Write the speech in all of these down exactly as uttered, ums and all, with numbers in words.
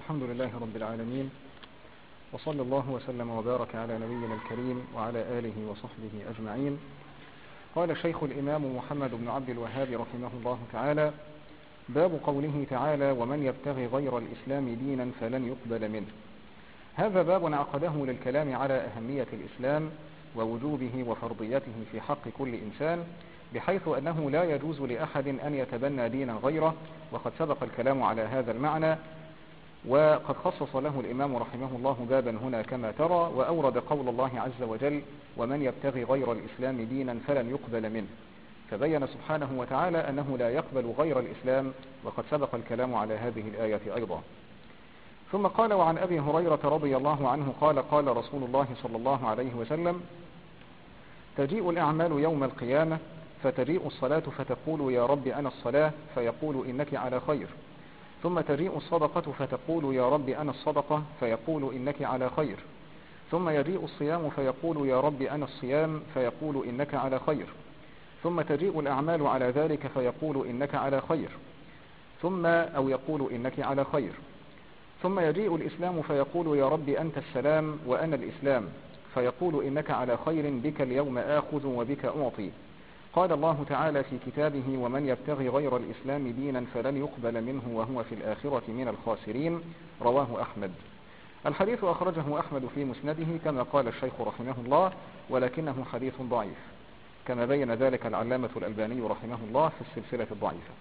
الحمد لله رب العالمين، وصلى الله وسلم وبارك على نبينا الكريم وعلى آله وصحبه أجمعين. قال الشيخ الإمام محمد بن عبد الوهاب رحمه الله تعالى: باب قوله تعالى: ومن يبتغي غير الإسلام دينا فلن يقبل منه. هذا باب عقده للكلام على أهمية الإسلام ووجوبه وفرضيته في حق كل إنسان، بحيث أنه لا يجوز لأحد أن يتبنى دينا غيره، وقد سبق الكلام على هذا المعنى، وقد خصص له الإمام رحمه الله بابا هنا كما ترى، وأورد قول الله عز وجل: ومن يبتغي غير الإسلام دينا فلن يقبل منه، فبين سبحانه وتعالى أنه لا يقبل غير الإسلام، وقد سبق الكلام على هذه الآية أيضا. ثم قال: وعن أبي هريرة رضي الله عنه قال: قال رسول الله صلى الله عليه وسلم: تجيء الأعمال يوم القيامة، فتجيء الصلاة فتقول: يا رب أنا الصلاة، فيقول: إنك على خير. ثم تجيء الصدقة فتقول: يا رب أنا الصدقة، فيقول: إنك على خير. ثم يجيء الصيام فيقول: يا رب أنا الصيام، فيقول: إنك على خير. ثم تجيء الأعمال على ذلك فيقول: إنك على خير. ثم أو يقول: إنك على خير. ثم يجيء الإسلام فيقول: يا رب أنت السلام وأنا الإسلام، فيقول: إنك على خير، بك اليوم آخذ وبك أعطي. قال الله تعالى في كتابه: ومن يبتغي غير الإسلام دينا فلن يقبل منه وهو في الآخرة من الخاسرين. رواه أحمد. الحديث أخرجه أحمد في مسنده كما قال الشيخ رحمه الله، ولكنه حديث ضعيف، كما بين ذلك العلامة الألباني رحمه الله في السلسلة الضعيفة.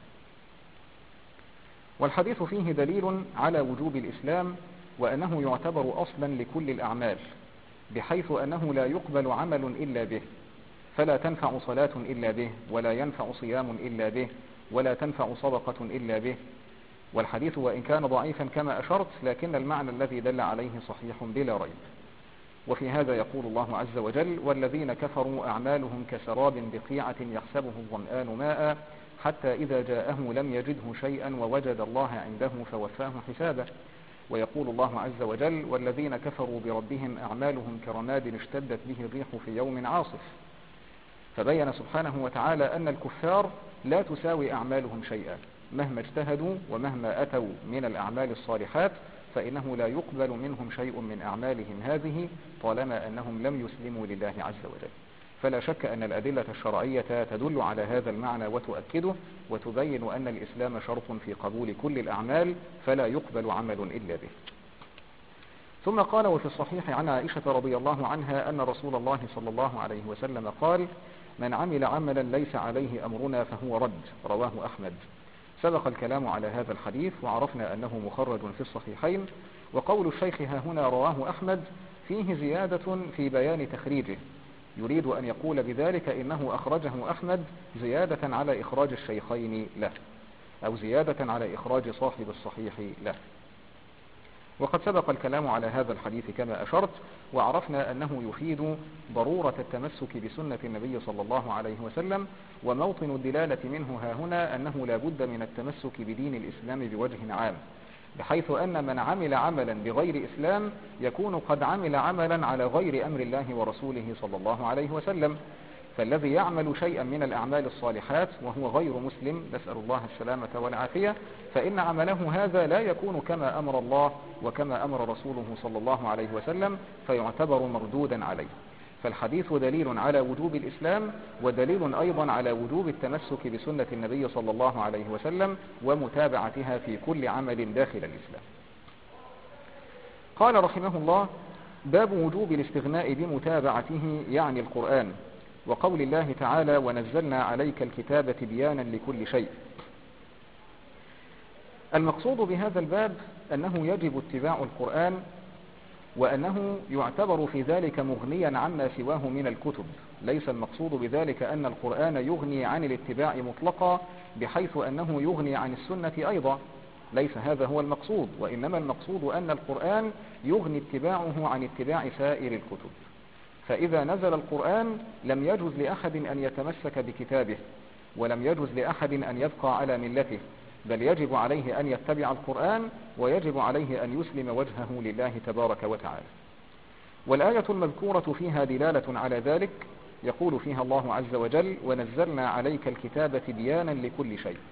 والحديث فيه دليل على وجوب الإسلام، وأنه يعتبر أصلا لكل الأعمال، بحيث أنه لا يقبل عمل إلا به، فلا تنفع صلاة إلا به، ولا ينفع صيام إلا به، ولا تنفع صدقة إلا به. والحديث وإن كان ضعيفا كما أشرت، لكن المعنى الذي دل عليه صحيح بلا ريب. وفي هذا يقول الله عز وجل: والذين كفروا أعمالهم كسراب بقيعة يحسبه الظمآن ماء حتى إذا جاءه لم يجده شيئا ووجد الله عنده فوفاه حسابه. ويقول الله عز وجل: والذين كفروا بربهم أعمالهم كرماد اشتدت به الريح في يوم عاصف. فبين سبحانه وتعالى أن الكفار لا تساوي أعمالهم شيئا، مهما اجتهدوا ومهما أتوا من الأعمال الصالحات، فإنه لا يقبل منهم شيء من أعمالهم هذه طالما أنهم لم يسلموا لله عز وجل. فلا شك أن الأدلة الشرعية تدل على هذا المعنى وتؤكده، وتبين أن الإسلام شرط في قبول كل الأعمال، فلا يقبل عمل إلا به. ثم قال: وفي الصحيح عن عائشة رضي الله عنها أن رسول الله صلى الله عليه وسلم قال: من عمل عملا ليس عليه أمرنا فهو رد. رواه أحمد. سبق الكلام على هذا الحديث، وعرفنا أنه مخرج في الصحيحين. وقول الشيخ ها هنا رواه أحمد فيه زيادة في بيان تخريجه، يريد أن يقول بذلك إنه أخرجه أحمد زيادة على إخراج الشيخين له، أو زيادة على إخراج صاحب الصحيح له. وقد سبق الكلام على هذا الحديث كما أشرت، وعرفنا أنه يفيد ضرورة التمسك بسنة النبي صلى الله عليه وسلم، وموطن الدلالة منه ها هنا أنه لا بد من التمسك بدين الإسلام بوجه عام، بحيث أن من عمل عملا بغير إسلام يكون قد عمل عملا على غير أمر الله ورسوله صلى الله عليه وسلم. فالذي يعمل شيئا من الأعمال الصالحات وهو غير مسلم، نسأل الله السلامة والعافية، فإن عمله هذا لا يكون كما أمر الله وكما أمر رسوله صلى الله عليه وسلم، فيعتبر مردودا عليه. فالحديث دليل على وجوب الإسلام، ودليل أيضا على وجوب التمسك بسنة النبي صلى الله عليه وسلم ومتابعتها في كل عمل داخل الإسلام. قال رحمه الله: باب وجوب الاستغناء بمتابعته، يعني القرآن، وقول الله تعالى: ونزلنا عليك الكتاب تبيانا لكل شيء. المقصود بهذا الباب أنه يجب اتباع القرآن، وأنه يعتبر في ذلك مغنيا عما سواه من الكتب. ليس المقصود بذلك أن القرآن يغني عن الاتباع مطلقا بحيث أنه يغني عن السنة أيضا، ليس هذا هو المقصود، وإنما المقصود أن القرآن يغني اتباعه عن اتباع سائر الكتب. فإذا نزل القرآن لم يجوز لأحد أن يتمسك بكتابه، ولم يجوز لأحد أن يبقى على ملته، بل يجب عليه أن يتبع القرآن، ويجب عليه أن يسلم وجهه لله تبارك وتعالى. والآية المذكورة فيها دلالة على ذلك، يقول فيها الله عز وجل: ونزلنا عليك الكتاب تبيانا لكل شيء.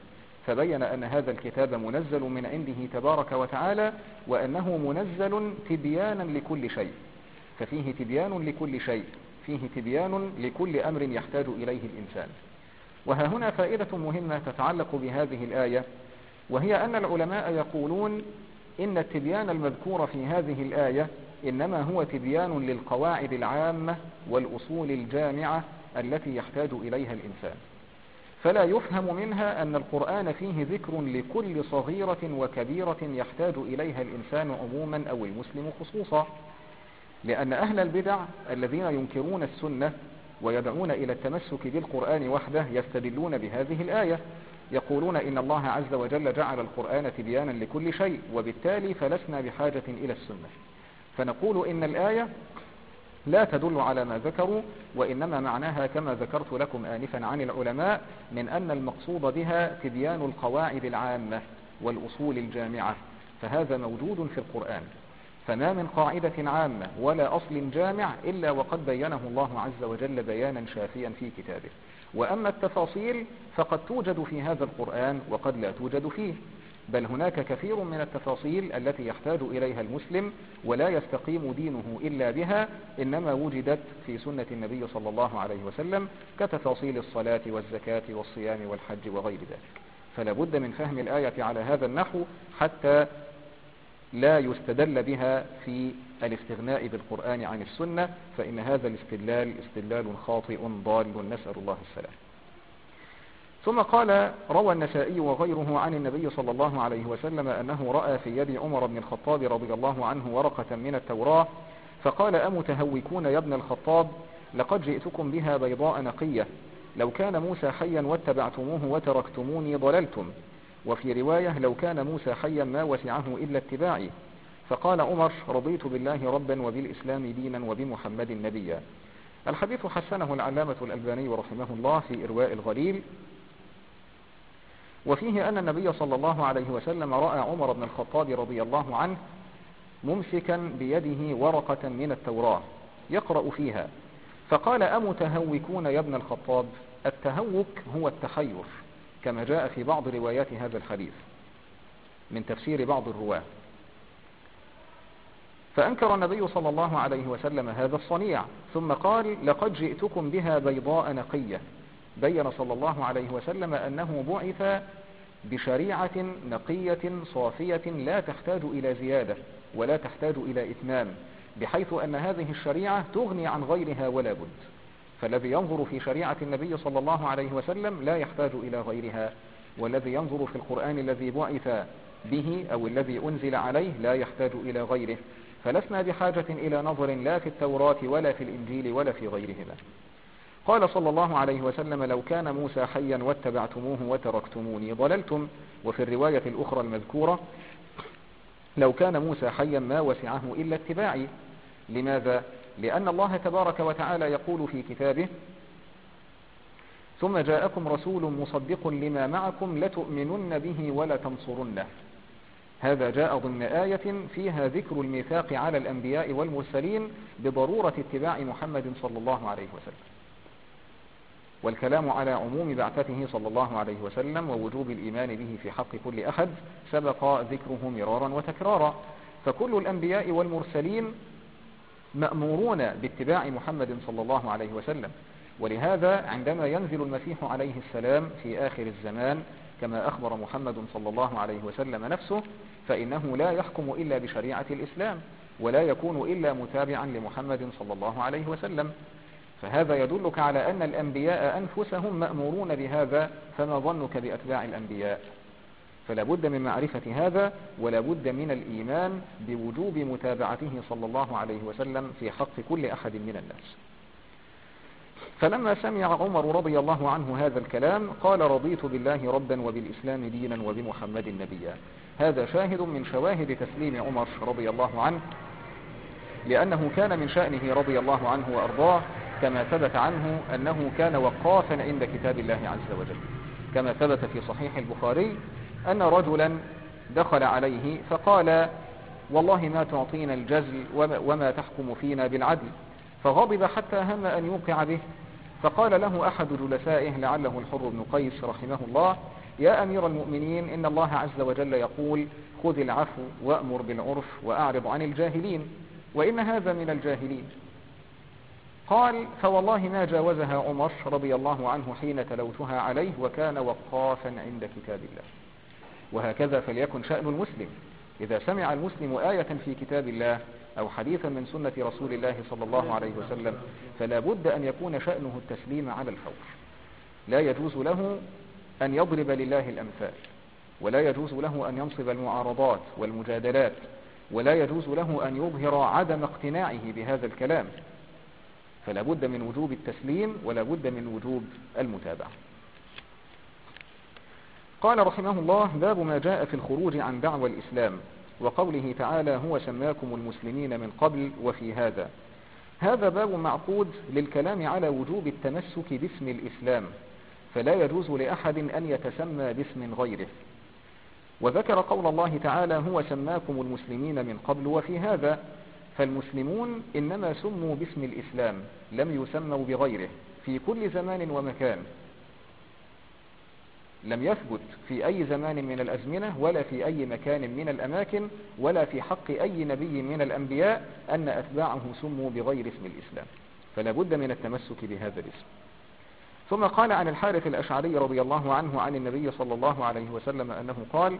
فبين أن هذا الكتاب منزل من عنده تبارك وتعالى، وأنه منزل تبيانا لكل شيء، ففيه تبيان لكل شيء، فيه تبيان لكل أمر يحتاج إليه الإنسان. وها هنا فائدة مهمة تتعلق بهذه الآية، وهي أن العلماء يقولون إن التبيان المذكور في هذه الآية إنما هو تبيان للقواعد العامة والأصول الجامعة التي يحتاج إليها الإنسان، فلا يفهم منها أن القرآن فيه ذكر لكل صغيرة وكبيرة يحتاج إليها الإنسان عموما أو المسلم خصوصا، لأن أهل البدع الذين ينكرون السنة ويدعون إلى التمسك بالقرآن وحده يستدلون بهذه الآية، يقولون إن الله عز وجل جعل القرآن تبيانا لكل شيء، وبالتالي فلسنا بحاجة إلى السنة. فنقول إن الآية لا تدل على ما ذكروا، وإنما معناها كما ذكرت لكم آنفا عن العلماء من أن المقصود بها تبيان القواعد العامة والأصول الجامعة، فهذا موجود في القرآن، فما من قاعدة عامة ولا أصل جامع إلا وقد بينه الله عز وجل بيانا شافيا في كتابه. وأما التفاصيل فقد توجد في هذا القرآن وقد لا توجد فيه، بل هناك كثير من التفاصيل التي يحتاج إليها المسلم ولا يستقيم دينه إلا بها، إنما وجدت في سنة النبي صلى الله عليه وسلم كتفاصيل الصلاة والزكاة والصيام والحج وغير ذلك. فلا بد من فهم الآية على هذا النحو حتى لا يستدل بها في الاستغناء بالقرآن عن السنة، فإن هذا الاستدلال استدلال خاطئ ضال، نسأل الله السلام. ثم قال: روى النسائي وغيره عن النبي صلى الله عليه وسلم أنه رأى في يد عمر بن الخطاب رضي الله عنه ورقة من التوراة فقال: أمتهوكون يا ابن الخطاب، لقد جئتكم بها بيضاء نقية، لو كان موسى حيا واتبعتموه وتركتموني ضللتم. وفي رواية: لو كان موسى حيا ما وسعه إلا اتباعي. فقال عمر: رضيت بالله ربا وبالإسلام دينا وبمحمد نبيا. الحديث حسنه العلامة الألباني رحمه الله في إرواء الغليل، وفيه أن النبي صلى الله عليه وسلم رأى عمر بن الخطاب رضي الله عنه ممسكا بيده ورقة من التوراة يقرأ فيها، فقال: أمتهوكون يا ابن الخطاب. التهوك هو التحير كما جاء في بعض روايات هذا الحديث من تفسير بعض الرواة. فأنكر النبي صلى الله عليه وسلم هذا الصنيع، ثم قال: لقد جئتكم بها بيضاء نقية. بين صلى الله عليه وسلم أنه بعث بشريعة نقية صافية لا تحتاج إلى زيادة ولا تحتاج إلى إتمام، بحيث أن هذه الشريعة تغني عن غيرها ولا بد. فالذي ينظر في شريعة النبي صلى الله عليه وسلم لا يحتاج إلى غيرها، والذي ينظر في القرآن الذي بعث به أو الذي أنزل عليه لا يحتاج إلى غيره. فلسنا بحاجة إلى نظر لا في التوراة ولا في الإنجيل ولا في غيرهما. قال صلى الله عليه وسلم: لو كان موسى حيا واتبعتموه وتركتموني ضللتم. وفي الرواية الأخرى المذكورة: لو كان موسى حيا ما وسعه إلا اتباعي. لماذا؟ لأن الله تبارك وتعالى يقول في كتابه: ثم جاءكم رسول مصدق لما معكم لتؤمنن به ولا تنصرنه. هذا جاء ضمن آية فيها ذكر الميثاق على الأنبياء والمرسلين بضرورة اتباع محمد صلى الله عليه وسلم، والكلام على عموم بعثته صلى الله عليه وسلم ووجوب الإيمان به في حق كل أحد سبق ذكره مرارا وتكرارا. فكل الأنبياء والمرسلين مأمورون باتباع محمد صلى الله عليه وسلم، ولهذا عندما ينزل المسيح عليه السلام في آخر الزمان كما أخبر محمد صلى الله عليه وسلم نفسه، فإنه لا يحكم إلا بشريعة الإسلام ولا يكون إلا متابعا لمحمد صلى الله عليه وسلم. فهذا يدلك على أن الأنبياء أنفسهم مأمورون بهذا، فما ظنك بأتباع الأنبياء؟ فلا بد من معرفة هذا، ولا بد من الإيمان بوجوب متابعته صلى الله عليه وسلم في حق كل أحد من الناس. فلما سمع عمر رضي الله عنه هذا الكلام قال: رضيت بالله ربا وبالإسلام دينا وبمحمد نبيا. هذا شاهد من شواهد تسليم عمر رضي الله عنه، لأنه كان من شأنه رضي الله عنه وأرضاه كما ثبت عنه أنه كان وقافا عند كتاب الله عز وجل، كما ثبت في صحيح البخاري أن رجلا دخل عليه فقال: والله ما تعطينا الجزل وما تحكم فينا بالعدل. فغضب حتى هم أن يوقع به، فقال له أحد جلسائه لعله الحر بن قيس رحمه الله: يا أمير المؤمنين إن الله عز وجل يقول خذ العفو وأمر بالعرف وأعرض عن الجاهلين، وإن هذا من الجاهلين. قال فوالله ما جاوزها عمر رضي الله عنه حين تلوتها عليه وكان وقافا عند كتاب الله. وهكذا فليكن شأن المسلم، إذا سمع المسلم آية في كتاب الله أو حديثا من سنة رسول الله صلى الله عليه وسلم فلا بد أن يكون شأنه التسليم على الفور. لا يجوز له أن يضرب لله الأمثال، ولا يجوز له أن ينصب المعارضات والمجادلات، ولا يجوز له أن يظهر عدم اقتناعه بهذا الكلام. فلا بد من وجوب التسليم ولا بد من وجوب المتابعة. قال رحمه الله باب ما جاء في الخروج عن دعوى الإسلام، وقوله تعالى هو سماكم المسلمين من قبل وفي هذا. هذا باب معقود للكلام على وجوب التمسك باسم الإسلام، فلا يجوز لأحد أن يتسمى باسم غيره. وذكر قول الله تعالى هو سماكم المسلمين من قبل وفي هذا، فالمسلمون إنما سموا باسم الإسلام لم يسموا بغيره في كل زمان ومكان. لم يثبت في أي زمان من الأزمنة ولا في أي مكان من الأماكن ولا في حق أي نبي من الأنبياء أن أتباعه سموا بغير اسم الإسلام، فلا بد من التمسك بهذا الاسم. ثم قال عن الحارث الأشعري رضي الله عنه عن النبي صلى الله عليه وسلم أنه قال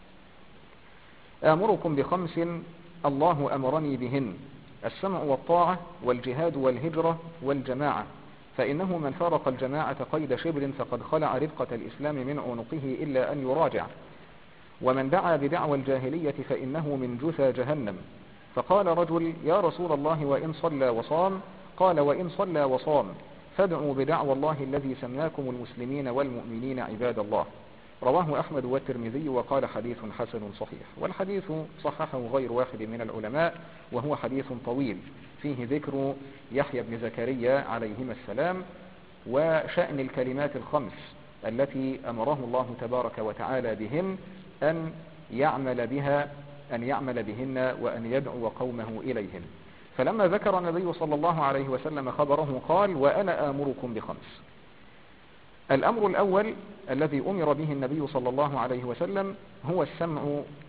آمركم بخمس الله أمرني بهن: السمع والطاعة والجهاد والهجرة والجماعة، فإنه من فارق الجماعة قيد شبر فقد خلع ربقة الإسلام من عنقه إلا أن يراجع، ومن دعا بدعوى الجاهلية فإنه من جثى جهنم. فقال رجل يا رسول الله وإن صلى وصام؟ قال وإن صلى وصام فادعوا بدعوى الله الذي سماكم المسلمين والمؤمنين عباد الله. رواه أحمد والترمذي وقال حديث حسن صحيح. والحديث صححه غير واحد من العلماء، وهو حديث طويل فيه ذكر يحيى بن زكريا عليهما السلام وشأن الكلمات الخمس التي أمره الله تبارك وتعالى بهن أن يعمل بها أن يعمل بهن وأن يدعو قومه إليهن. فلما ذكر النبي صلى الله عليه وسلم خبره قال وأنا آمركم بخمس. الأمر الأول الذي أمر به النبي صلى الله عليه وسلم هو السمع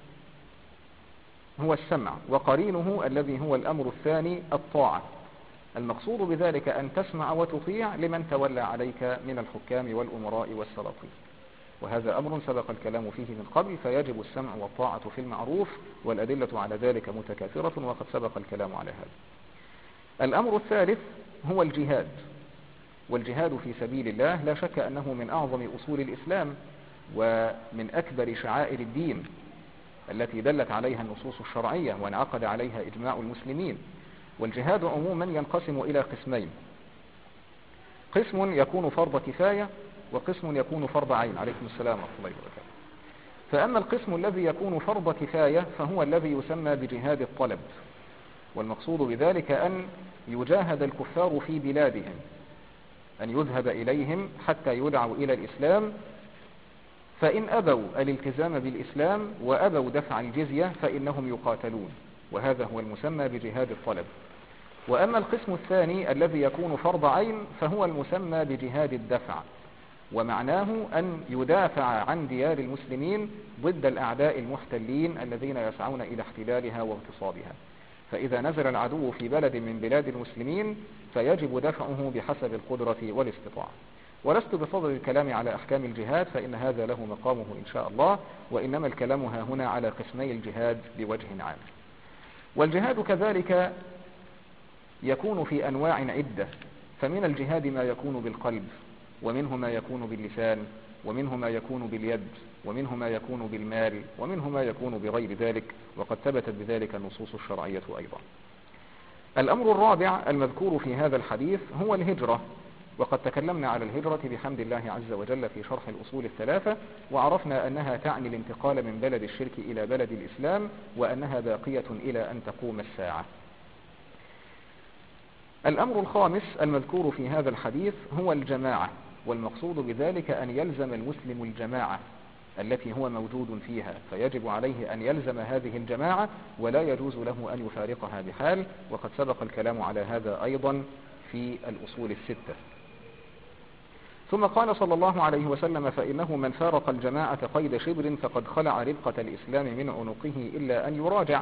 هو السمع وقرينه الذي هو الأمر الثاني الطاعة. المقصود بذلك أن تسمع وتطيع لمن تولى عليك من الحكام والأمراء والسلاطين، وهذا أمر سبق الكلام فيه من قبل، فيجب السمع والطاعة في المعروف، والأدلة على ذلك متكاثرة وقد سبق الكلام على هذا. الأمر الثالث هو الجهاد، والجهاد في سبيل الله لا شك أنه من أعظم أصول الإسلام ومن أكبر شعائر الدين التي دلت عليها النصوص الشرعية وانعقد عليها إجماع المسلمين. والجهاد عموما ينقسم إلى قسمين: قسم يكون فرض كفاية وقسم يكون فرض عين. عليكم السلام ورحمة الله وبركاته. فأما القسم الذي يكون فرض كفاية فهو الذي يسمى بجهاد الطلب، والمقصود بذلك أن يجاهد الكفار في بلادهم، أن يذهب إليهم حتى يدعوا إلى الإسلام، فإن أبوا الالتزام بالإسلام وأبوا دفع الجزية فإنهم يقاتلون، وهذا هو المسمى بجهاد الطلب. وأما القسم الثاني الذي يكون فرض عين فهو المسمى بجهاد الدفع، ومعناه أن يدافع عن ديار المسلمين ضد الأعداء المحتلين الذين يسعون إلى احتلالها واغتصابها. فإذا نزل العدو في بلد من بلاد المسلمين فيجب دفعه بحسب القدرة والاستطاعة. ولست بصدد الكلام على أحكام الجهاد، فإن هذا له مقامه إن شاء الله، وإنما الكلام ها هنا على قسمي الجهاد بوجه عام. والجهاد كذلك يكون في أنواع عدة، فمن الجهاد ما يكون بالقلب، ومنه ما يكون باللسان، ومنه ما يكون باليد، ومنه ما يكون بالمال، ومنه ما يكون بغير ذلك، وقد ثبتت بذلك النصوص الشرعية أيضا. الأمر الرابع المذكور في هذا الحديث هو الهجرة، وقد تكلمنا على الهجرة بحمد الله عز وجل في شرح الأصول الثلاثة، وعرفنا أنها تعني الانتقال من بلد الشرك إلى بلد الإسلام، وأنها باقية إلى أن تقوم الساعة. الأمر الخامس المذكور في هذا الحديث هو الجماعة، والمقصود بذلك أن يلزم المسلم الجماعة التي هو موجود فيها، فيجب عليه أن يلزم هذه الجماعة ولا يجوز له أن يفارقها بحال، وقد سبق الكلام على هذا أيضا في الأصول الستة. ثم قال صلى الله عليه وسلم: فإنه من فارق الجماعة قيد شبر فقد خلع ربقة الإسلام من عنقه إلا أن يراجع.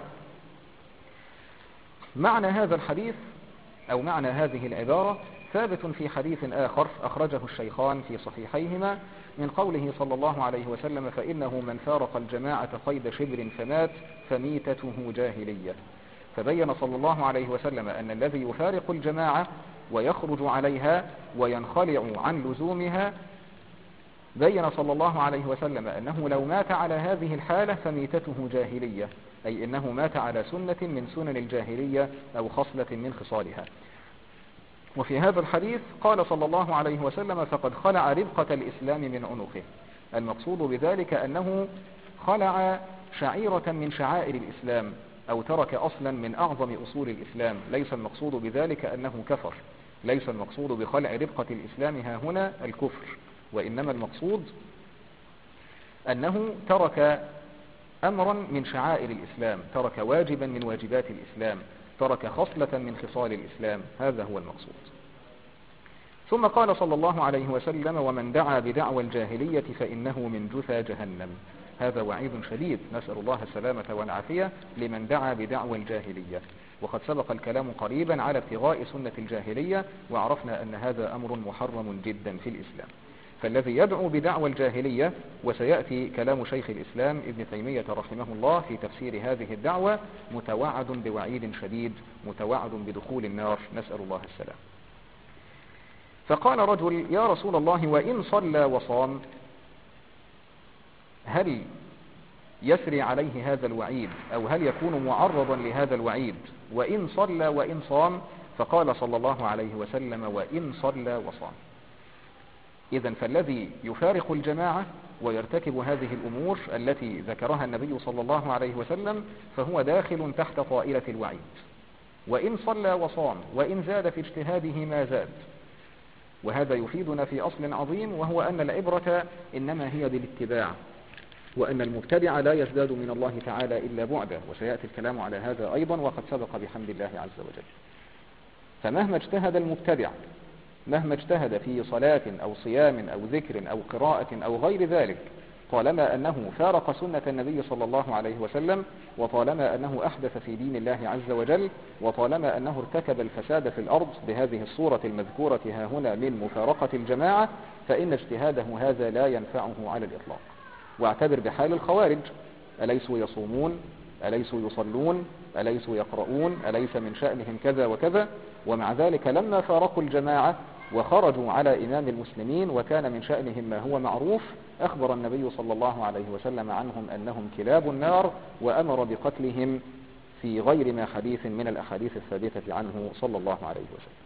معنى هذا الحديث أو معنى هذه العبارة ثابت في حديث آخر أخرجه الشيخان في صحيحيهما من قوله صلى الله عليه وسلم: فإنه من فارق الجماعة قيد شبر فمات فميتته جاهلية. فبين صلى الله عليه وسلم أن الذي يفارق الجماعة ويخرج عليها وينخلع عن لزومها، بين صلى الله عليه وسلم أنه لو مات على هذه الحالة فميتته جاهلية، أي أنه مات على سنة من سنن الجاهلية أو خصلة من خصالها. وفي هذا الحديث قال صلى الله عليه وسلم: فقد خلع ربقة الإسلام من عنقه. المقصود بذلك أنه خلع شعيرة من شعائر الإسلام أو ترك أصلا من أعظم أصول الإسلام. ليس المقصود بذلك أنه كفر، ليس المقصود بخلع ربقة الإسلام ها هنا الكفر، وإنما المقصود أنه ترك أمرا من شعائر الإسلام، ترك واجبا من واجبات الإسلام، ترك خصلة من خصال الإسلام، هذا هو المقصود. ثم قال صلى الله عليه وسلم: ومن دعا بدعوى الجاهلية فإنه من جثى جهنم. هذا وعيد شديد، نسأل الله السلامة والعافية لمن دعا بدعوى الجاهلية. وقد سبق الكلام قريبا على ابتغاء سنة الجاهلية، وعرفنا أن هذا أمر محرم جدا في الإسلام. فالذي يدعو بدعوى الجاهلية، وسيأتي كلام شيخ الإسلام ابن تيمية رحمه الله في تفسير هذه الدعوة، متوعد بوعيد شديد، متوعد بدخول النار، نسأل الله السلام. فقال رجل: يا رسول الله، وإن صلى وصام هل يسري عليه هذا الوعيد أو هل يكون معرضا لهذا الوعيد؟ وإن صلى وإن صام. فقال صلى الله عليه وسلم: وإن صلى وصام. إذن فالذي يفارق الجماعة ويرتكب هذه الأمور التي ذكرها النبي صلى الله عليه وسلم فهو داخل تحت طائلة الوعيد. وإن صلى وصام، وإن زاد في اجتهاده ما زاد. وهذا يفيدنا في أصل عظيم، وهو أن العبرة إنما هي بالاتباع، وأن المبتدع لا يزداد من الله تعالى إلا بعدا، وسيأتي الكلام على هذا أيضا وقد سبق بحمد الله عز وجل. فمهما اجتهد المبتدع، مهما اجتهد في صلاة أو صيام أو ذكر أو قراءة أو غير ذلك، طالما أنه فارق سنة النبي صلى الله عليه وسلم، وطالما أنه أحدث في دين الله عز وجل، وطالما أنه ارتكب الفساد في الأرض بهذه الصورة المذكورة ها هنا من مفارقة الجماعة، فإن اجتهاده هذا لا ينفعه على الإطلاق. واعتبر بحال الخوارج: أليسوا يصومون؟ أليسوا يصلون؟ أليسوا يقرؤون؟ أليس من شأنهم كذا وكذا؟ ومع ذلك لما فارقوا الجماعة وخرجوا على إمام المسلمين وكان من شأنهم ما هو معروف، أخبر النبي صلى الله عليه وسلم عنهم أنهم كلاب النار، وأمر بقتلهم في غير ما حديث من الأحاديث الثابتة عنه صلى الله عليه وسلم.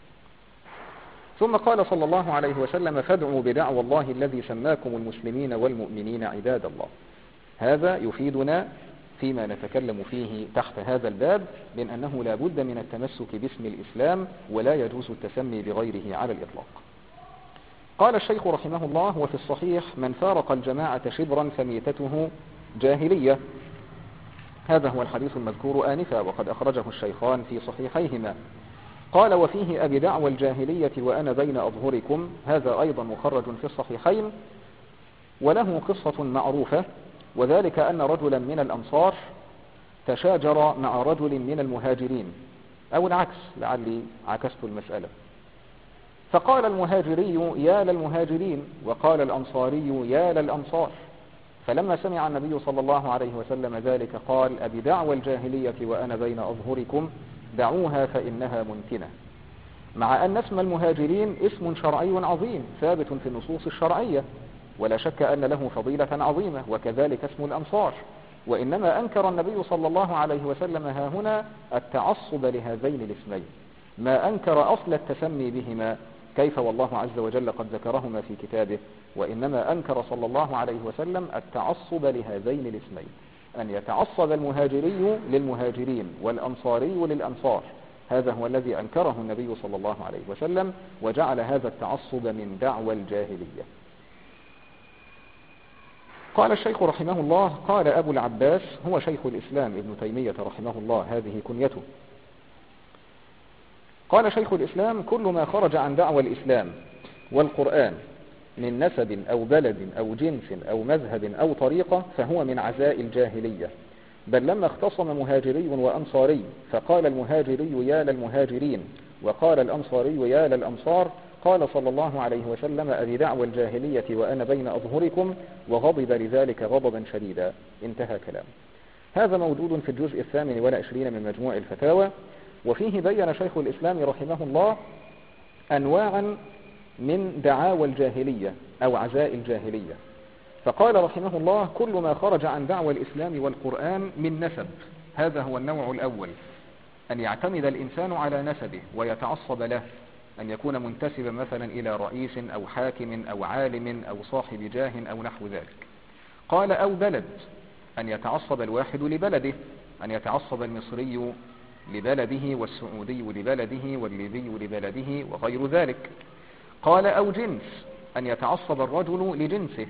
ثم قال صلى الله عليه وسلم: فادعوا بدعوى الله الذي سماكم المسلمين والمؤمنين عباد الله. هذا يفيدنا فيما نتكلم فيه تحت هذا الباب من أنه لا بد من التمسك باسم الإسلام، ولا يجوز التسمي بغيره على الإطلاق. قال الشيخ رحمه الله: وفي الصحيح: من فارق الجماعة شبرا فميتته جاهلية. هذا هو الحديث المذكور آنفا، وقد أخرجه الشيخان في صحيحيهما. قال: وفيه أبي دعوى الجاهلية وأنا بين أظهركم. هذا أيضا مخرج في الصحيحين، وله قصة معروفة، وذلك أن رجلا من الأنصار تشاجر مع رجل من المهاجرين، أو العكس، لعلي عكست المسألة. فقال المهاجري: يا للمهاجرين، وقال الأنصاري: يا للأنصار. فلما سمع النبي صلى الله عليه وسلم ذلك قال: أبي دعوى الجاهلية وأنا بين أظهركم، دعوها فإنها منتنة. مع أن اسم المهاجرين اسم شرعي عظيم ثابت في النصوص الشرعية، ولا شك أن له فضيلة عظيمة، وكذلك اسم الأنصار. وإنما أنكر النبي صلى الله عليه وسلم ها هنا التعصب لهذين الاسمين، ما أنكر أصل التسمي بهما، كيف والله عز وجل قد ذكرهما في كتابه. وإنما أنكر صلى الله عليه وسلم التعصب لهذين الاسمين، أن يتعصب المهاجري للمهاجرين والأنصاري للأنصار. هذا هو الذي أنكره النبي صلى الله عليه وسلم، وجعل هذا التعصب من دعوى الجاهلية. قال الشيخ رحمه الله: قال أبو العباس، هو شيخ الإسلام ابن تيمية رحمه الله، هذه كنيته. قال شيخ الإسلام: كل ما خرج عن دعوى الإسلام والقرآن من نسب أو بلد أو جنس أو مذهب أو طريقة فهو من عزاء الجاهلية. بل لما اختصم مهاجري وأنصاري فقال المهاجري يا للمهاجرين وقال الأنصاري يا للأنصار، قال صلى الله عليه وسلم أبي دعوى الجاهلية وأنا بين أظهركم، وغضب لذلك غضبا شديدا. انتهى كلام. هذا موجود في الجزء الثامن والعشرين من مجموع الفتاوى، وفيه بين شيخ الإسلام رحمه الله أنواعا من دعاوى الجاهلية أو عزاء الجاهلية. فقال رحمه الله كل ما خرج عن دعوى الإسلام والقرآن من نسب، هذا هو النوع الأول، أن يعتمد الإنسان على نسبه ويتعصب له، أن يكون منتسبا مثلا إلى رئيس أو حاكم أو عالم أو صاحب جاه أو نحو ذلك. قال أو بلد، أن يتعصب الواحد لبلده، أن يتعصب المصري لبلده والسعودي لبلده والليبي لبلده وغير ذلك. قال أو جنس، أن يتعصب الرجل لجنسه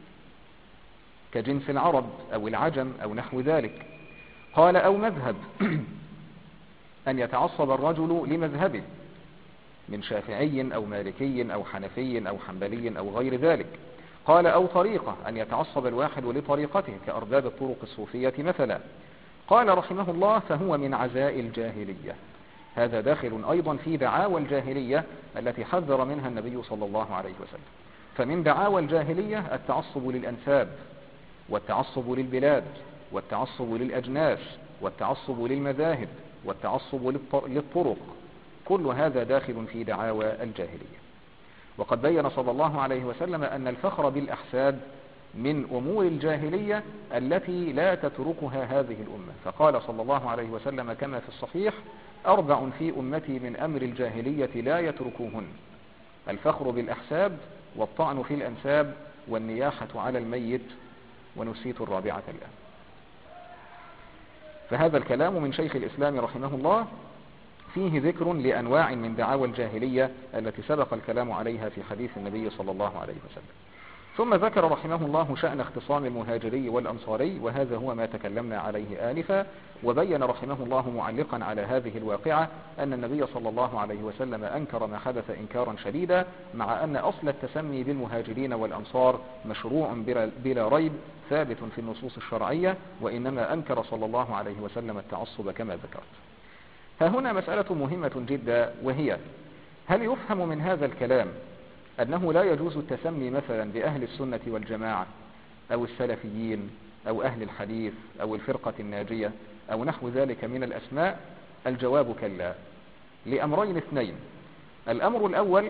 كجنس العرب أو العجم أو نحو ذلك. قال أو مذهب، أن يتعصب الرجل لمذهبه من شافعي أو مالكي أو حنفي أو حنبلي أو غير ذلك. قال أو طريقة، أن يتعصب الواحد لطريقته كأرباب الطرق الصوفية مثلا. قال رحمه الله فهو من عزاء الجاهلية. هذا داخل أيضا في دعاوى الجاهلية التي حذر منها النبي صلى الله عليه وسلم. فمن دعاوى الجاهلية التعصب للأنساب والتعصب للبلاد والتعصب للأجناس والتعصب للمذاهب والتعصب للطرق، كل هذا داخل في دعاوى الجاهلية. وقد بين صلى الله عليه وسلم أن الفخر بالأحساب من أمور الجاهلية التي لا تتركها هذه الأمة. فقال صلى الله عليه وسلم كما في الصحيح أربع في أمتي من أمر الجاهلية لا يتركوهن: الفخر بالأحساب والطعن في الأنساب والنياحة على الميت، ونسيت الرابعة الآن. فهذا الكلام من شيخ الإسلام رحمه الله فيه ذكر لأنواع من دعاوى الجاهلية التي سبق الكلام عليها في حديث النبي صلى الله عليه وسلم. ثم ذكر رحمه الله شأن اختصام المهاجري والأنصاري، وهذا هو ما تكلمنا عليه آنفا. وبين رحمه الله معلقا على هذه الواقعة أن النبي صلى الله عليه وسلم أنكر ما حدث إنكارا شديدا، مع أن أصل التسمي بالمهاجرين والأنصار مشروع بلا ريب ثابت في النصوص الشرعية، وإنما أنكر صلى الله عليه وسلم التعصب كما ذكرت. ها هنا مسألة مهمة جدا، وهي هل يفهم من هذا الكلام أنه لا يجوز التسمي مثلا بأهل السنة والجماعة أو السلفيين أو أهل الحديث أو الفرقة الناجية أو نحو ذلك من الأسماء؟ الجواب كلا، لأمرين اثنين. الأمر الأول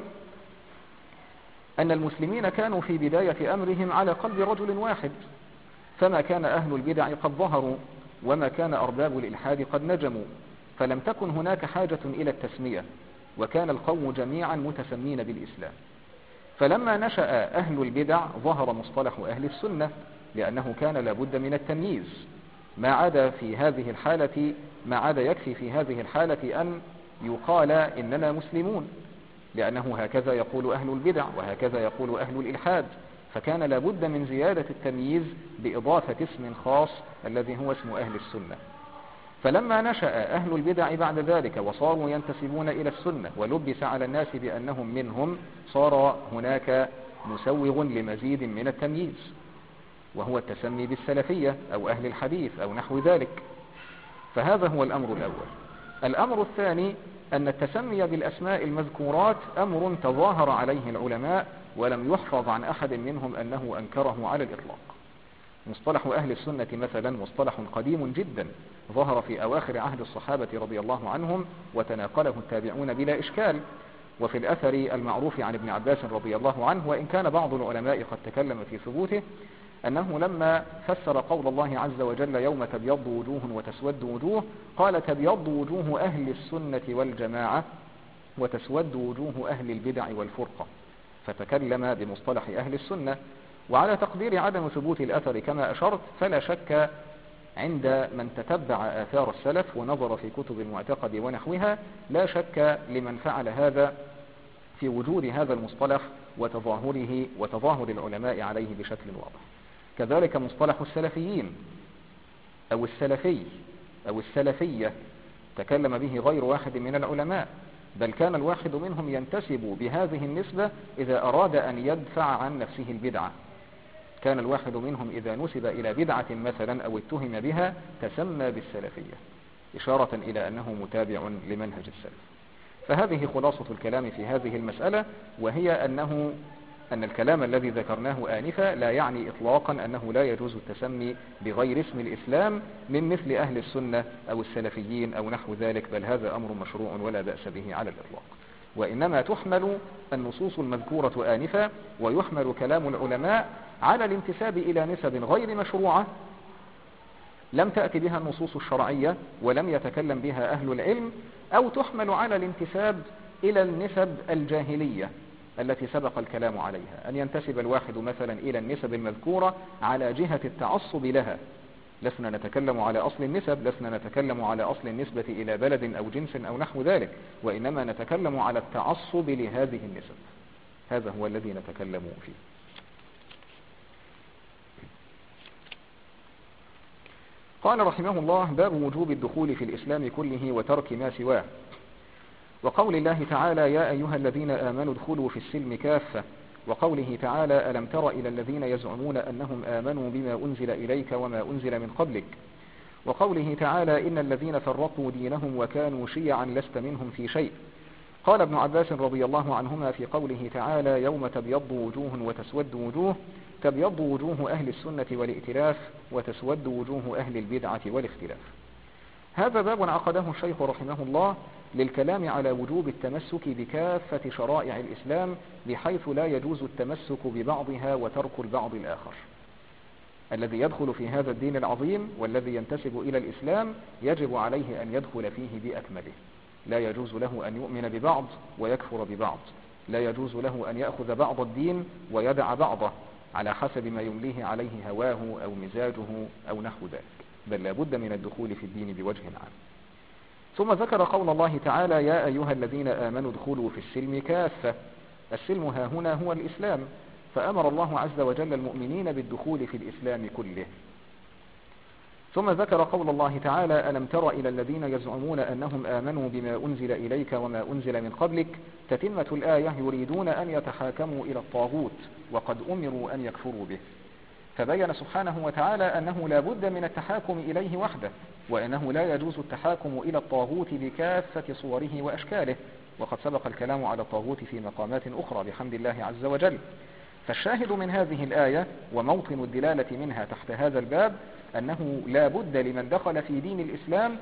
أن المسلمين كانوا في بداية أمرهم على قلب رجل واحد، فما كان أهل البدع قد ظهروا وما كان أرباب الإلحاد قد نجموا، فلم تكن هناك حاجة إلى التسمية، وكان القوم جميعا متسمين بالإسلام. فلما نشأ أهل البدع ظهر مصطلح أهل السنة، لأنه كان لابد من التمييز. ما عدا في هذه الحالة ما عدا يكفي في هذه الحالة أن يقال إننا مسلمون، لأنه هكذا يقول أهل البدع وهكذا يقول أهل الإلحاد، فكان لابد من زيادة التمييز بإضافة اسم خاص الذي هو اسم أهل السنة. فلما نشأ أهل البدع بعد ذلك وصاروا ينتسبون إلى السنة ولبس على الناس بأنهم منهم، صار هناك مسوغ لمزيد من التمييز، وهو التسمي بالسلفية أو أهل الحديث أو نحو ذلك. فهذا هو الأمر الأول. الأمر الثاني أن التسمي بالأسماء المذكورات أمر تظاهر عليه العلماء، ولم يحفظ عن أحد منهم أنه أنكره على الإطلاق. مصطلح أهل السنة مثلا مصطلح قديم جدا، ظهر في أواخر عهد الصحابة رضي الله عنهم وتناقله التابعون بلا إشكال. وفي الأثر المعروف عن ابن عباس رضي الله عنه، وإن كان بعض العلماء قد تكلم في ثبوته، أنه لما فسر قول الله عز وجل يوم تبيض وجوه وتسود وجوه، قال تبيض وجوه أهل السنة والجماعة وتسود وجوه أهل البدع والفرقة، فتكلم بمصطلح أهل السنة. وعلى تقدير عدم ثبوت الأثر كما أشرت، فلا شك عند من تتبع آثار السلف ونظر في كتب المعتقد ونحوها، لا شك لمن فعل هذا في وجود هذا المصطلح وتظاهره وتظاهر العلماء عليه بشكل واضح. كذلك مصطلح السلفيين أو السلفي أو السلفية تكلم به غير واحد من العلماء، بل كان الواحد منهم ينتسب بهذه النسبة إذا أراد أن يدفع عن نفسه البدعة. كان الواحد منهم إذا نسب إلى بدعة مثلا أو اتهم بها تسمى بالسلفية، إشارة إلى أنه متابع لمنهج السلف. فهذه خلاصة الكلام في هذه المسألة، وهي أنه أن الكلام الذي ذكرناه آنفا لا يعني إطلاقا أنه لا يجوز التسمي بغير اسم الإسلام من مثل أهل السنة أو السلفيين أو نحو ذلك، بل هذا أمر مشروع ولا بأس به على الإطلاق. وإنما تحمل النصوص المذكورة آنفا ويحمل كلام العلماء على الانتساب إلى نسب غير مشروعة لم تأتي بها النصوص الشرعية ولم يتكلم بها أهل العلم، أو تحمل على الانتساب إلى النسب الجاهلية التي سبق الكلام عليها، أن ينتسب الواحد مثلا إلى النسب المذكورة على جهة التعصب لها. لسنا نتكلم على أصل النسب، لسنا نتكلم على أصل النسبة إلى بلد أو جنس أو نحو ذلك، وإنما نتكلم على التعصب لهذه النسب. هذا هو الذي نتكلم فيه. قال رحمه الله: باب وجوب الدخول في الإسلام كله وترك ما سواه. وقول الله تعالى: يا أيها الذين آمنوا ادخلوا في السلم كافة. وقوله تعالى: ألم تر إلى الذين يزعمون أنهم آمنوا بما أنزل إليك وما أنزل من قبلك. وقوله تعالى: إن الذين فرقوا دينهم وكانوا شيعا لست منهم في شيء. قال ابن عباس رضي الله عنهما في قوله تعالى: يوم تبيض وجوه وتسود وجوه: تبيض وجوه أهل السنة والائتلاف، وتسود وجوه أهل البدعة والاختلاف. هذا باب عقده الشيخ رحمه الله للكلام على وجوب التمسك بكافة شرائع الإسلام، بحيث لا يجوز التمسك ببعضها وترك البعض الآخر. الذي يدخل في هذا الدين العظيم والذي ينتسب إلى الإسلام يجب عليه أن يدخل فيه بأكمله. لا يجوز له أن يؤمن ببعض ويكفر ببعض، لا يجوز له أن يأخذ بعض الدين ويدع بعضه على حسب ما يمليه عليه هواه أو مزاجه أو نحو ذلك، بل لا بد من الدخول في الدين بوجه عام. ثم ذكر قول الله تعالى: يا أيها الذين آمنوا ادخلوا في السلم كافة. السلم ها هنا هو الإسلام، فأمر الله عز وجل المؤمنين بالدخول في الإسلام كله. ثم ذكر قول الله تعالى: ألم تر إلى الذين يزعمون أنهم آمنوا بما أنزل إليك وما أنزل من قبلك. تتمة الآية: يريدون أن يتحاكموا إلى الطاغوت وقد أمروا أن يكفروا به. فبين سبحانه وتعالى أنه لا بد من التحاكم إليه وحده، وأنه لا يجوز التحاكم إلى الطاغوت بكافة صوره وأشكاله، وقد سبق الكلام على الطاغوت في مقامات أخرى بحمد الله عز وجل. فالشاهد من هذه الآية وموطن الدلالة منها تحت هذا الباب أنه لا بد لمن دخل في دين الإسلام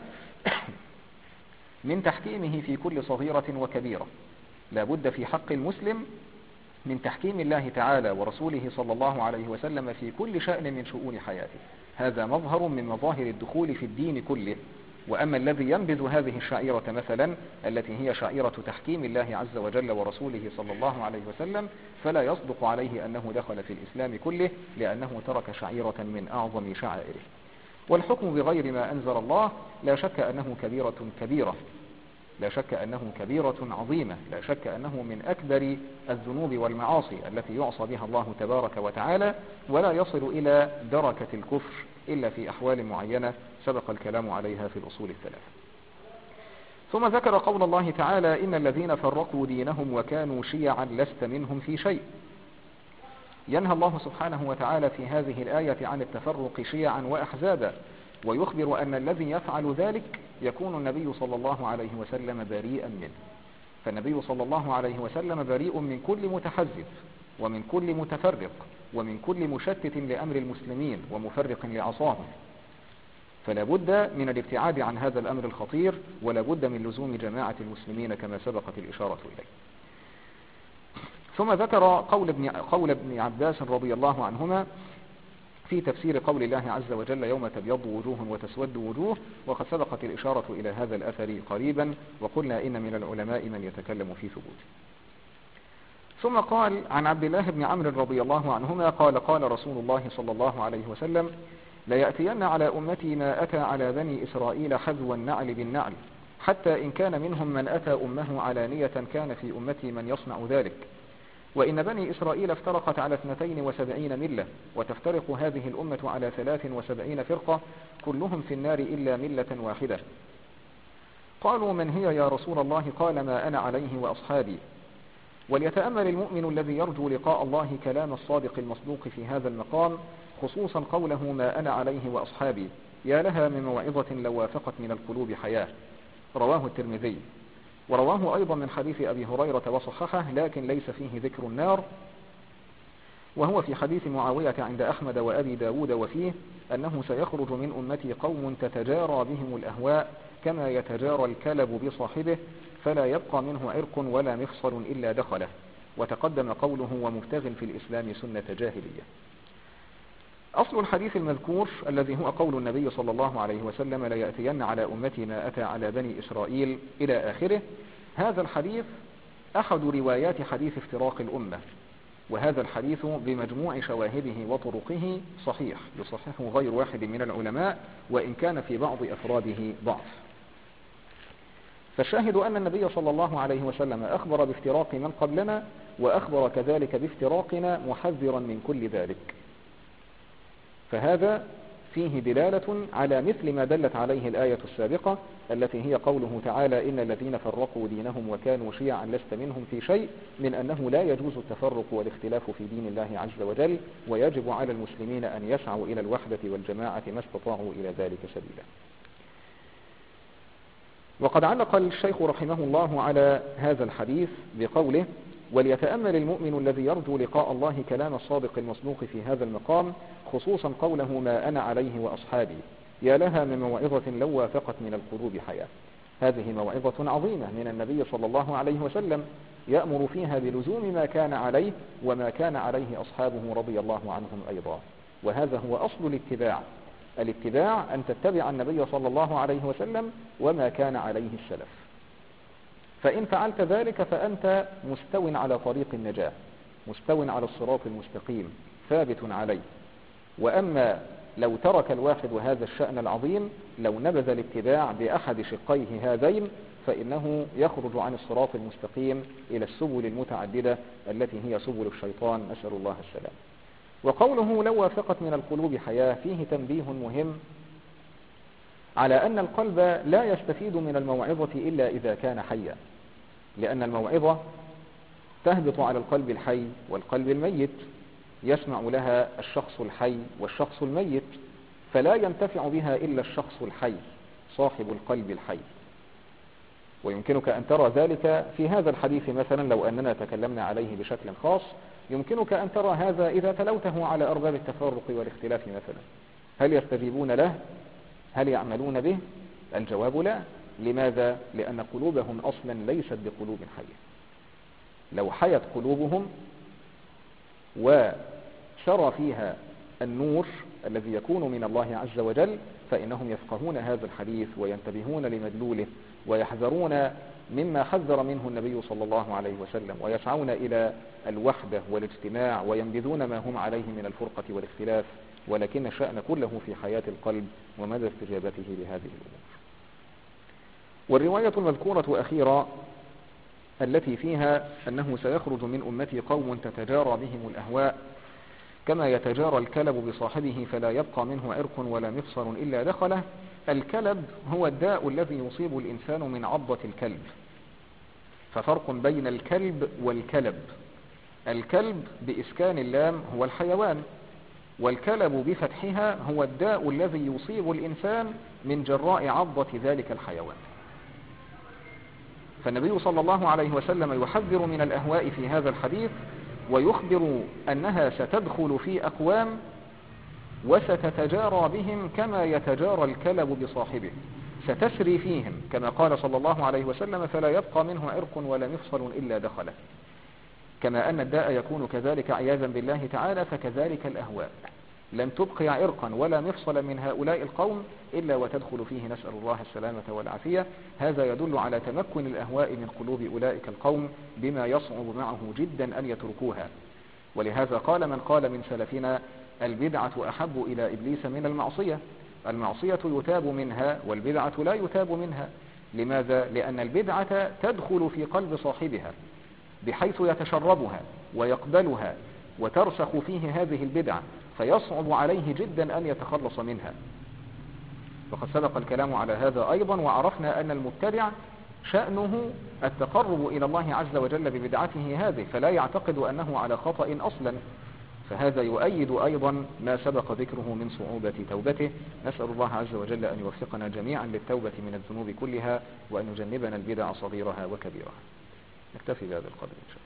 من تحكيمه في كل صغيرة وكبيرة. لا بد في حق المسلم من تحكيم الله تعالى ورسوله صلى الله عليه وسلم في كل شأن من شؤون حياته. هذا مظهر من مظاهر الدخول في الدين كله. وأما الذي ينبذ هذه الشعيرة مثلا التي هي شعيرة تحكيم الله عز وجل ورسوله صلى الله عليه وسلم، فلا يصدق عليه أنه دخل في الإسلام كله، لأنه ترك شعيرة من أعظم شعائره. والحكم بغير ما أنزل الله لا شك أنه كبيرة كبيرة، لا شك أنه كبيرة عظيمة، لا شك أنه من أكبر الذنوب والمعاصي التي يعصى بها الله تبارك وتعالى، ولا يصل إلى دركة الكفر إلا في أحوال معينة سبق الكلام عليها في الأصول الثلاثة. ثم ذكر قول الله تعالى: إن الذين فرقوا دينهم وكانوا شيعا لست منهم في شيء. ينهى الله سبحانه وتعالى في هذه الآية عن التفرق شيعا وأحزابا، ويخبر أن الذي يفعل ذلك يكون النبي صلى الله عليه وسلم بريئا منه. فالنبي صلى الله عليه وسلم بريء من كل متحزب ومن كل متفرق ومن كل مشتت لأمر المسلمين ومفرق لعصاهم. فلا بد من الابتعاد عن هذا الأمر الخطير، ولا بد من لزوم جماعة المسلمين كما سبقت الإشارة إليه. ثم ذكر قول ابن, قول ابن عباس رضي الله عنهما في تفسير قول الله عز وجل: يوم تبيض وجوه وتسود وجوه، وقد سبقت الإشارة إلى هذا الأثر قريبا، وقلنا إن من العلماء من يتكلم في ثبوته. ثم قال عن عبد الله بن عمرو رضي الله عنهما قال: قال رسول الله صلى الله عليه وسلم: ليأتين على أمتي ما أتى على بني إسرائيل حذو النعل بالنعل، حتى إن كان منهم من أتى أمه علانية كان في أمتي من يصنع ذلك. وإن بني إسرائيل افترقت على اثنتين وسبعين ملة، وتفترق هذه الأمة على ثلاث وسبعين فرقة، كلهم في النار إلا ملة واحدة. قالوا من هي يا رسول الله؟ قال ما أنا عليه وأصحابي. وليتأمل المؤمن الذي يرجو لقاء الله كلام الصادق المصدوق في هذا المقام، خصوصا قوله ما أنا عليه وأصحابي، يا لها من موعظة لو وافقت من القلوب حياة. رواه الترمذي، ورواه أيضا من حديث أبي هريرة وصححه، لكن ليس فيه ذكر النار، وهو في حديث معاوية عند أحمد وأبي داود، وفيه أنه سيخرج من أمتي قوم تتجارى بهم الأهواء كما يتجارى الكلب بصاحبه، فلا يبقى منه عرق ولا مفصل إلا دخله. وتقدم قوله ومبتغ في الإسلام سنة جاهلية. أصل الحديث المذكور الذي هو قول النبي صلى الله عليه وسلم لا يأتين على أمتي ما أتى على بني إسرائيل إلى آخره، هذا الحديث أحد روايات حديث افتراق الأمة، وهذا الحديث بمجموع شواهده وطرقه صحيح، يصححه غير واحد من العلماء وإن كان في بعض أفراده ضعف. فالشاهد أن النبي صلى الله عليه وسلم أخبر بافتراق من قبلنا، وأخبر كذلك بافتراقنا محذرا من كل ذلك، فهذا فيه دلالة على مثل ما دلت عليه الآية السابقة التي هي قوله تعالى إن الذين فرقوا دينهم وكانوا شيعا لست منهم في شيء، من أنه لا يجوز التفرق والاختلاف في دين الله عز وجل، ويجب على المسلمين أن يسعوا إلى الوحدة والجماعة ما استطاعوا إلى ذلك سبيلا. وقد علق الشيخ رحمه الله على هذا الحديث بقوله وليتأمل المؤمن الذي يرجو لقاء الله كلام الصادق المصدوق في هذا المقام، خصوصا قوله ما أنا عليه وأصحابي، يا لها من موعظة لو وافقت من القلوب حياة. هذه موعظة عظيمة من النبي صلى الله عليه وسلم، يأمر فيها بلزوم ما كان عليه وما كان عليه أصحابه رضي الله عنهم أيضا. وهذا هو أصل الاتباع. الاتباع أن تتبع النبي صلى الله عليه وسلم وما كان عليه السلف، فإن فعلت ذلك فأنت مستو على طريق النجاة، مستو على الصراط المستقيم، ثابت عليه. وأما لو ترك الواحد هذا الشأن العظيم، لو نبذ الاتباع بأحد شقيه هذين، فإنه يخرج عن الصراط المستقيم إلى السبل المتعددة التي هي سبل الشيطان، نسأل الله السلام. وقوله لو وافقت من القلوب حياة فيه تنبيه مهم على أن القلب لا يستفيد من الموعظة إلا إذا كان حيا، لأن الموعظة تهبط على القلب الحي والقلب الميت، يسمع لها الشخص الحي والشخص الميت، فلا ينتفع بها إلا الشخص الحي صاحب القلب الحي. ويمكنك أن ترى ذلك في هذا الحديث مثلا، لو أننا تكلمنا عليه بشكل خاص، يمكنك أن ترى هذا إذا تلوته على أرباب التفرق والاختلاف مثلا، هل يستجيبون له؟ هل يعملون به؟ الجواب لا. لماذا؟ لأن قلوبهم أصلا ليست بقلوب حية. لو حيت قلوبهم وشرى فيها النور الذي يكون من الله عز وجل، فإنهم يفقهون هذا الحديث وينتبهون لمدلوله ويحذرون مما حذر منه النبي صلى الله عليه وسلم، ويسعون إلى الوحدة والاجتماع وينبذون ما هم عليه من الفرقة والاختلاف، ولكن الشأن كله في حياة القلب ومدى استجابته لهذه الأمور. والرواية المذكورة أخيرا التي فيها أنه سيخرج من أمتي قوم تتجارى بهم الأهواء كما يتجارى الكلب بصاحبه فلا يبقى منه عرق ولا مفصل إلا دخله. الكلب هو الداء الذي يصيب الإنسان من عضة الكلب، ففرق بين الكلب والكلب. الكلب بإسكان اللام هو الحيوان، والكلب بفتحها هو الداء الذي يصيب الإنسان من جراء عضة ذلك الحيوان. فالنبي صلى الله عليه وسلم يحذر من الأهواء في هذا الحديث، ويخبر أنها ستدخل في أقوام وستتجارى بهم كما يتجارى الكلب بصاحبه، ستسري فيهم كما قال صلى الله عليه وسلم فلا يبقى منه عرق ولا مفصل إلا دخله. كما أن الداء يكون كذلك عياذا بالله تعالى، فكذلك الأهواء لن تبقي عرقا ولا مفصلا من هؤلاء القوم إلا وتدخل فيه، نسأل الله السلامة والعافية. هذا يدل على تمكن الأهواء من قلوب أولئك القوم بما يصعب معه جدا أن يتركوها. ولهذا قال من قال من سلفنا البدعة أحب إلى إبليس من المعصية. المعصية يتاب منها والبدعة لا يتاب منها. لماذا؟ لأن البدعة تدخل في قلب صاحبها بحيث يتشربها ويقبلها وترسخ فيه هذه البدعة، فيصعب عليه جدا أن يتخلص منها. وقد سبق الكلام على هذا أيضا، وعرفنا أن المبتدع شأنه التقرب إلى الله عز وجل ببدعته هذه، فلا يعتقد أنه على خطأ أصلا، فهذا يؤيد أيضا ما سبق ذكره من صعوبة توبته. نسأل الله عز وجل أن يوفقنا جميعا للتوبة من الذنوب كلها، وأن يجنبنا البدع صغيرها وكبيرها. نكتفي بهذا القدر إن شاء الله.